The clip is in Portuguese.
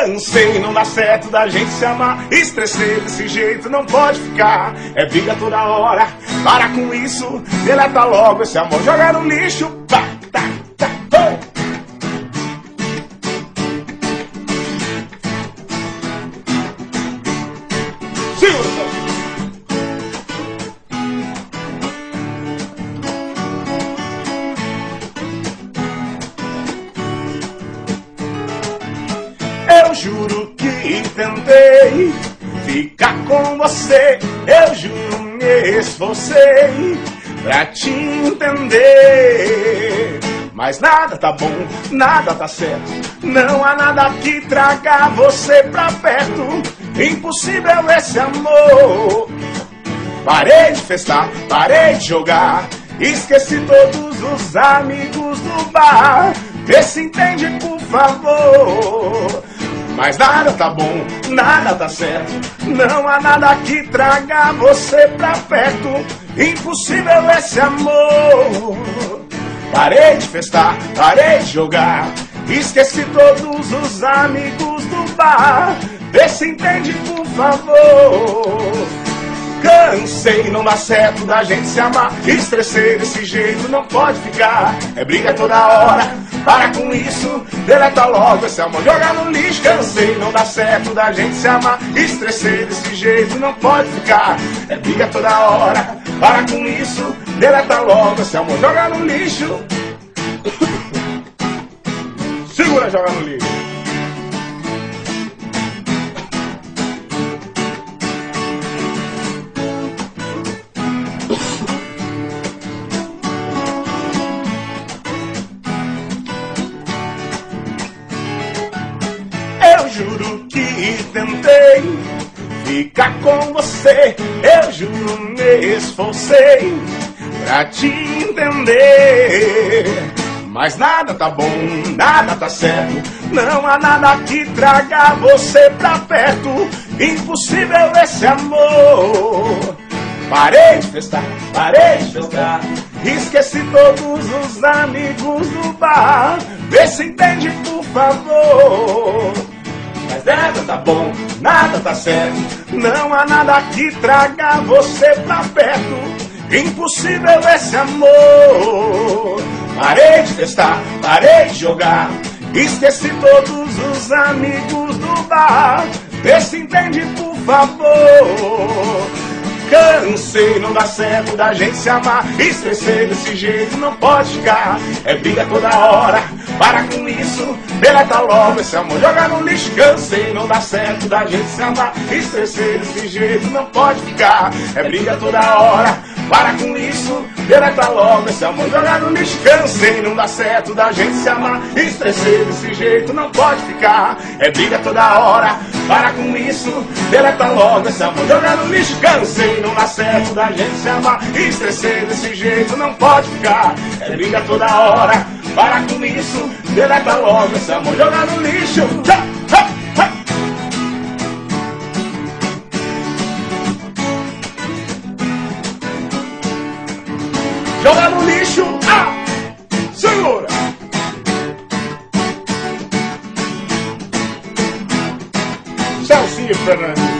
Cansei, não dá certo da gente se amar. Estressei desse jeito, não pode ficar. É briga toda hora, para com isso. Deleta logo esse amor, joga no lixo. Pá, tá, tá, oh. Segura. Eu juro que tentei ficar com você. Eu juro me esforcei pra te entender. Mas nada tá bom, nada tá certo. Não há nada que traga você pra perto. Impossível esse amor. Parei de festar, parei de jogar. Esqueci todos os amigos do bar. Vê se entende, por favor. Mas nada tá bom, nada tá certo. Não há nada que traga você pra perto. Impossível esse amor. Parei de festar, parei de jogar. Esqueci todos os amigos do bar. Vê se entende, por favor. Cansei, não dá certo da gente se amar. Estressei desse jeito, não pode ficar. É briga toda hora, para com isso. Deleta logo esse amor, joga no lixo. Cansei, não dá certo da gente se amar. Estressei desse jeito, não pode ficar. É briga toda hora, para com isso. Deleta logo esse amor, joga no lixo. Segura, joga no lixo. Eu juro que tentei ficar com você. Eu juro me esforcei pra te entender. Mas nada tá bom, nada tá certo. Não há nada que traga você pra perto. Impossível esse amor. Parei de festar, parei de jogar. Esqueci todos os amigos do bar. Vê se entende, por favor. Mas nada tá bom, nada tá certo. Não há nada que traga você pra perto. Impossível esse amor. Parei de testar, parei de jogar. Esqueci todos os amigos do bar. Vê se entende, por favor. Cansei, não dá certo da gente se amar. Estressei desse jeito, não pode ficar. É briga toda hora, para com isso. Deleta logo esse amor, joga no lixo. Cansei, não dá certo da gente se amar. Estressei desse jeito, não pode ficar. É briga toda hora, para com isso. Deleta logo esse amor, joga no lixo. Cansei, não dá certo da gente se amar. Estressei desse jeito, não pode ficar. É briga toda hora, para com isso. Deleta logo esse amor, joga no lixo. Cansei, não dá certo da gente se amar. Estressei desse jeito, não pode ficar. É briga toda hora, para com isso. Deleta logo esse amor, joga no lixo. Joga no lixo. Ah! Segura. Celcinho Fernandes.